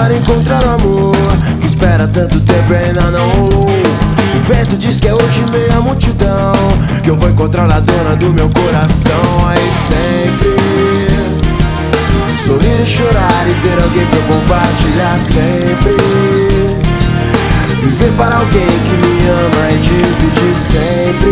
para encontrar o amor que espera tanto tempo e ainda não rolou. O vento diz que é hoje meia multidão, que eu vou encontrar a dona do meu coração. Aí sempre sorrir e chorar e ter alguém pra compartilhar sempre. Viver para alguém que me ama e dividir sempre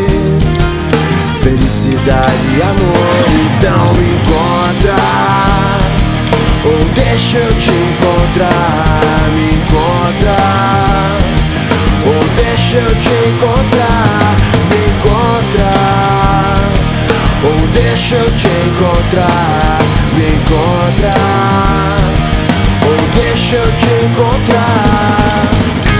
felicidade e amor. Então me encontra, ou deixa eu te encontrar. Me encontra, ou deixa eu te encontrar. Me encontra, ou deixa eu te encontrar. Me encontra, ou deixa eu te encontrar.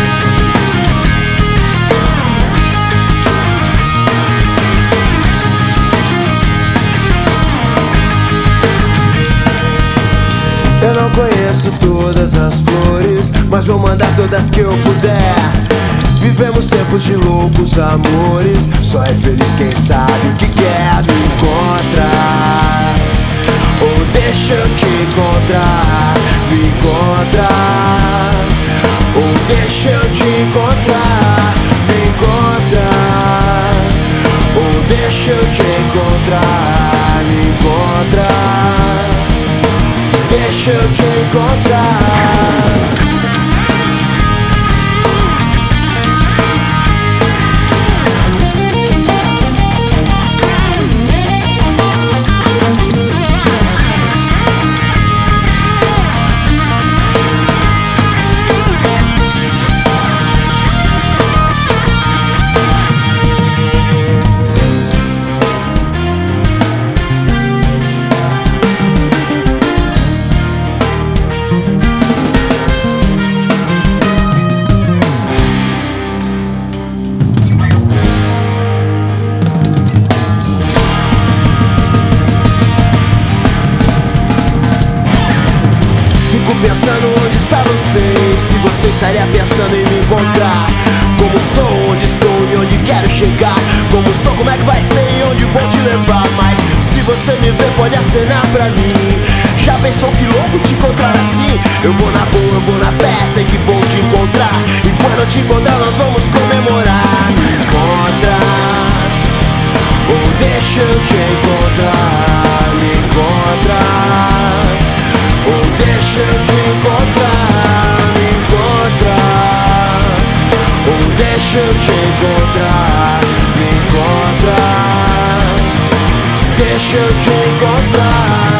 Eu não conheço todas as flores, mas vou mandar todas que eu puder. Vivemos tempos de loucos amores, só é feliz quem sabe o que quer. Me encontra, ou deixa eu te encontrar. Me encontra, ou deixa eu te encontrar. Me encontra, ou deixa eu te encontrar. Me encontra, deixa eu te encontrar. Pensando onde está você, se você estaria pensando em me encontrar. Como sou, onde estou e onde quero chegar. Como sou, como é que vai ser e onde vou te levar. Mas se você me ver, pode acenar pra mim. Já pensou que louco te encontrar assim? Eu vou na boa, eu vou na fé, sei que vou te encontrar. E quando eu te encontrar nós vamos comemorar. Me encontra, ou deixa eu te encontrar. Me encontra, ou deixa eu te encontrar. Me encontra, ou deixa eu te encontrar. Me encontra, deixa eu te encontrar.